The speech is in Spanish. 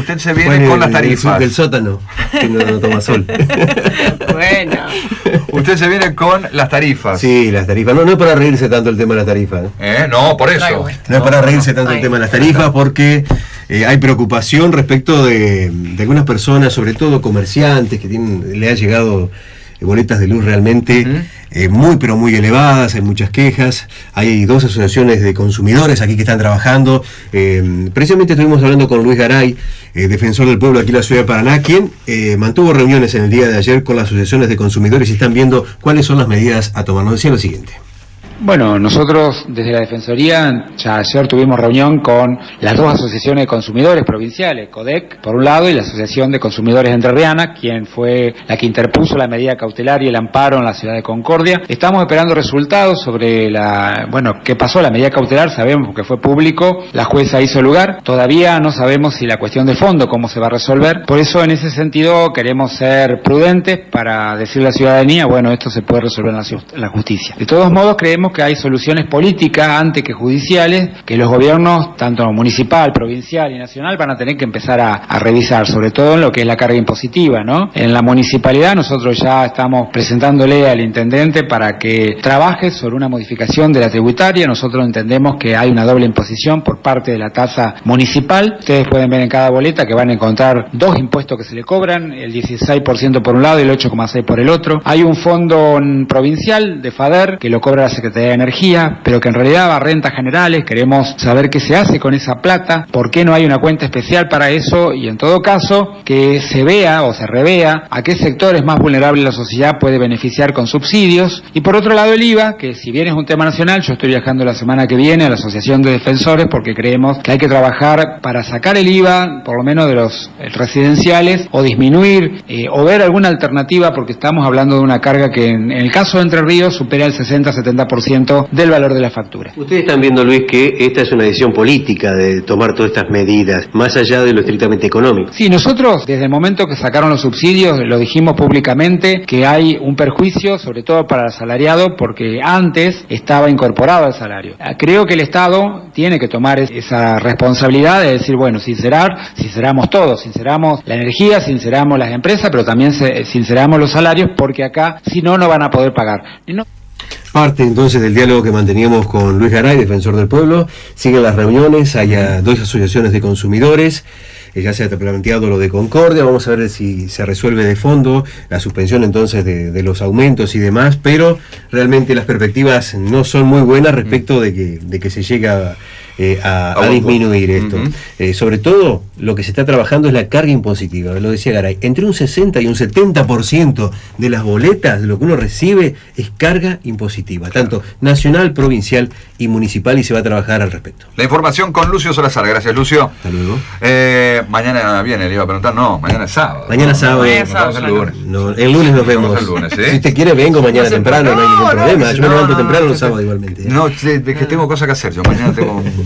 usted se viene con las tarifas. Del sótano, que no toma sol. Bueno. Usted se viene con las tarifas. Sí, las tarifas. No es para reírse tanto el tema de las tarifas. No, por eso. No es para reírse tanto el tema de las tarifas, porque hay preocupación respecto de algunas personas, sobre todo comerciantes, que le han llegado boletas de luz realmente muy pero muy elevadas. Hay muchas quejas. Hay dos asociaciones de consumidores aquí que están trabajando. Precisamente estuvimos hablando con Luis Garay, defensor del pueblo aquí en la ciudad de Paraná, quien mantuvo reuniones en el día de ayer con las asociaciones de consumidores y están viendo cuáles son las medidas a tomar. Nos decía lo siguiente. Bueno, nosotros desde la Defensoría ya ayer tuvimos reunión con las dos asociaciones de consumidores provinciales, CODEC por un lado y la Asociación de Consumidores Entrerriana, quien fue la que interpuso la medida cautelar y el amparo en la ciudad de Concordia. Estamos esperando resultados sobre qué pasó la medida cautelar. Sabemos que fue público, la jueza hizo lugar, todavía no sabemos si la cuestión de fondo, cómo se va a resolver. Por eso en ese sentido queremos ser prudentes para decirle a la ciudadanía, bueno, esto se puede resolver en la justicia. De todos modos creemos que hay soluciones políticas antes que judiciales que los gobiernos, tanto municipal, provincial y nacional, van a tener que empezar a revisar, sobre todo en lo que es la carga impositiva, ¿no? En la municipalidad nosotros ya estamos presentándole al intendente para que trabaje sobre una modificación de la tributaria. Nosotros entendemos que hay una doble imposición por parte de la tasa municipal. Ustedes pueden ver en cada boleta que van a encontrar dos impuestos que se le cobran, el 16% por un lado y el 8,6% por el otro. Hay un fondo provincial de FADER que lo cobra la Secretaría de Energía, pero que en realidad va a rentas generales. Queremos saber qué se hace con esa plata, por qué no hay una cuenta especial para eso, y en todo caso que se vea o se revea a qué sectores más vulnerables la sociedad puede beneficiar con subsidios. Y por otro lado el IVA, que si bien es un tema nacional, yo estoy viajando la semana que viene a la Asociación de Defensores porque creemos que hay que trabajar para sacar el IVA, por lo menos de los residenciales, o disminuir o ver alguna alternativa, porque estamos hablando de una carga que en el caso de Entre Ríos supera el 60-70% del valor de la factura. Ustedes están viendo, Luis, que esta es una decisión política de tomar todas estas medidas, más allá de lo estrictamente económico. Sí, nosotros desde el momento que sacaron los subsidios lo dijimos públicamente, que hay un perjuicio sobre todo para el asalariado, porque antes estaba incorporado al salario. Creo que el Estado tiene que tomar esa responsabilidad de decir, bueno, sinceramos todos, sinceramos la energía, sinceramos las empresas, pero también sinceramos los salarios, porque acá si no van a poder pagar. Parte entonces del diálogo que manteníamos con Luis Garay, defensor del pueblo. Siguen las reuniones, hay dos asociaciones de consumidores, ya se ha planteado lo de Concordia. Vamos a ver si se resuelve de fondo la suspensión entonces de los aumentos y demás, pero realmente las perspectivas no son muy buenas respecto de que se llegue a disminuir esto. Sobre todo lo que se está trabajando es la carga impositiva, lo decía Garay, entre un 60 y un 70% de las boletas, de lo que uno recibe, es carga impositiva, tanto nacional, provincial y municipal, y se va a trabajar al respecto. La información con Lucio Salazar. Gracias, Lucio. Hasta luego. Mañana viene, le iba a preguntar, mañana es sábado. Mañana es sábado. El lunes nos vemos. El lunes, Si usted quiere, vengo mañana temprano, no hay ningún problema. Yo me levanto temprano los sábados igualmente. No, es que tengo cosas que hacer, yo mañana tengo